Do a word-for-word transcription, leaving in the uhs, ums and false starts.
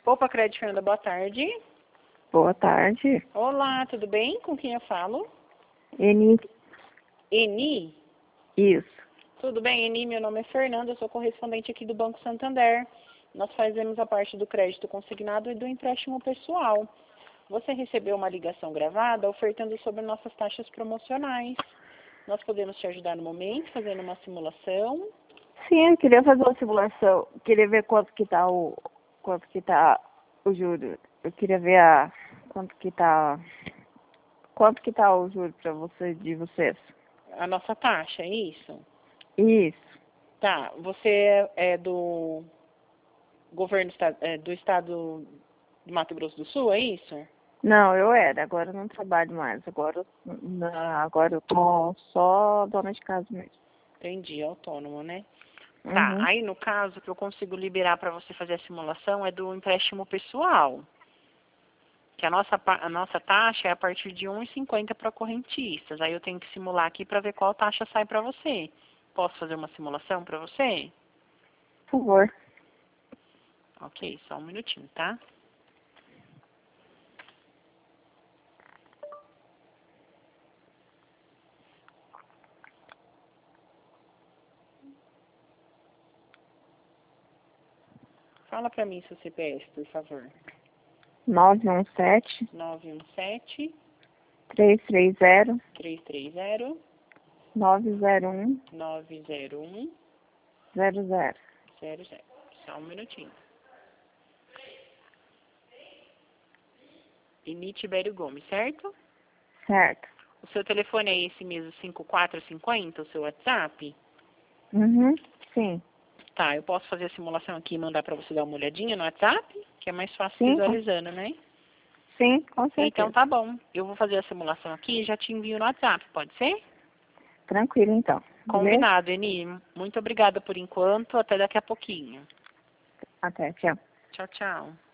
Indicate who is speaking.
Speaker 1: Opa, Crédito Fernanda, boa tarde.
Speaker 2: Boa tarde.
Speaker 1: Olá, tudo bem? Com quem eu falo?
Speaker 2: Eni.
Speaker 1: Eni?
Speaker 2: Isso.
Speaker 1: Tudo bem, Eni? Meu nome é Fernanda, eu sou correspondente aqui do Banco Santander. Nós fazemos a parte do crédito consignado e do empréstimo pessoal. Você recebeu uma ligação gravada ofertando sobre nossas taxas promocionais. Nós podemos te ajudar no momento, fazendo uma simulação.
Speaker 2: Sim, eu queria fazer uma simulação. Queria ver quanto que tá o quanto que tá o juro. Eu queria ver a quanto que tá quanto que tá o juro para você de vocês.
Speaker 1: A nossa taxa, é isso?
Speaker 2: Isso.
Speaker 1: Tá, você é do governo é, do estado do Mato Grosso do Sul, é isso?
Speaker 2: Não, eu era, agora eu não trabalho mais. Agora, eu- não, agora eu tô só dona de casa mesmo.
Speaker 1: Entendi, autônomo, né? Tá,
Speaker 2: Uhum.
Speaker 1: aí no caso que eu consigo liberar para você fazer a simulação é do empréstimo pessoal. Que a nossa, pa- a nossa taxa é a partir de um vírgula cinquenta para correntistas. Aí eu tenho que simular aqui para ver qual taxa sai para você. Posso fazer uma simulação para você?
Speaker 2: Por favor.
Speaker 1: Ok, só um minutinho, tá? Fala para mim seu C P F, por favor.
Speaker 2: nove um sete,
Speaker 1: nove um sete,
Speaker 2: três três zero,
Speaker 1: três três zero,
Speaker 2: nove zero um,
Speaker 1: nove zero um,
Speaker 2: zero zero.
Speaker 1: zero zero. Só um minutinho. Eni Tibério Gomes, certo?
Speaker 2: Certo.
Speaker 1: O seu telefone é esse mesmo, cinco quatro cinco zero, o seu WhatsApp?
Speaker 2: Uhum. Sim.
Speaker 1: Tá, eu posso fazer a simulação aqui e mandar para você dar uma olhadinha no WhatsApp? Que é mais fácil
Speaker 2: Sim, com,
Speaker 1: visualizando, né?
Speaker 2: sim, com
Speaker 1: Então
Speaker 2: certeza.
Speaker 1: tá bom. Eu vou fazer a simulação aqui e já te envio no WhatsApp, pode ser?
Speaker 2: Tranquilo, então. Beleza?
Speaker 1: Combinado, Eni. Muito obrigada por enquanto. Até daqui a pouquinho.
Speaker 2: Até, tchau.
Speaker 1: Tchau, tchau.